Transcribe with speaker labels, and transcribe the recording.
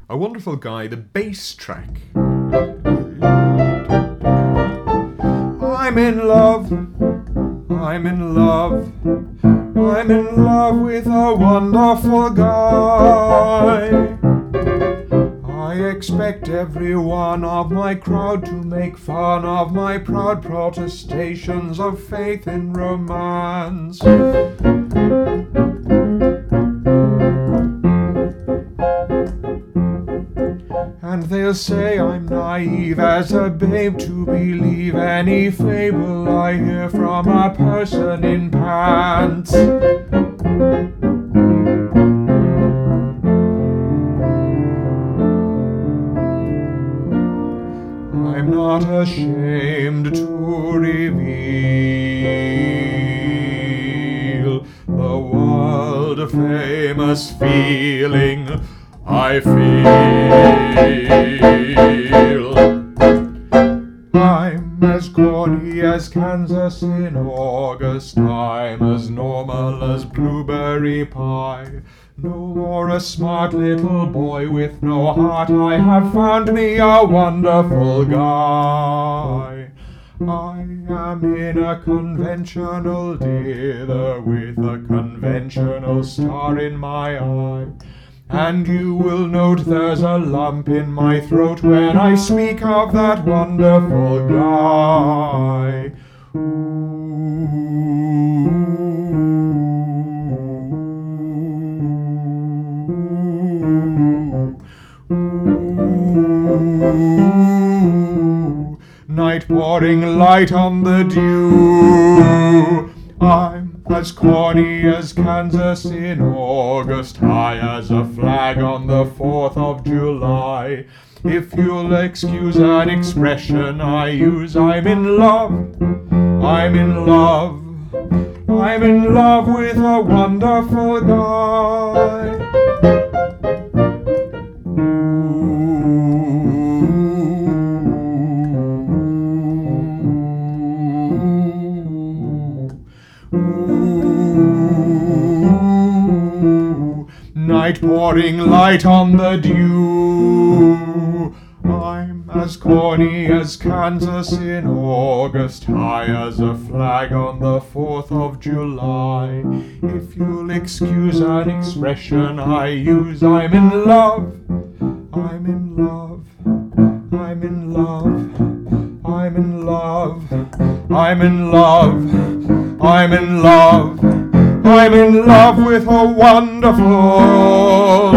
Speaker 1: A Wonderful Guy, the bass track. I'm in love, I'm in love, I'm in love with a wonderful guy. I expect every one of my crowd to make fun of my proud protestations of faith in romance. And they'll say I'm naive as a babe to believe any fable I hear from a person in pants. I'm not ashamed to reveal the world-famous feeling I feel. I'm as corny as Kansas in August. I'm as normal as blueberry pie. No more a smart little boy with no heart. I have found me a wonderful guy. I am in a conventional dither with a conventional star in my eye. And you will note there's a lump in my throat when I speak of that wonderful guy. Night pouring light on the dew. I'm as corny as Kansas in August, high as a flag on the 4th of July. If you'll excuse an expression I use, I'm in love, I'm in love, I'm in love with a wonderful guy. Night pouring light on the dew. I'm as corny as Kansas in August, high as a flag on the 4th of July. If you'll excuse an expression I use, I'm in love, I'm in love, I'm in love, I'm in love, I'm in love, I'm in love, I'm in love with a wonderful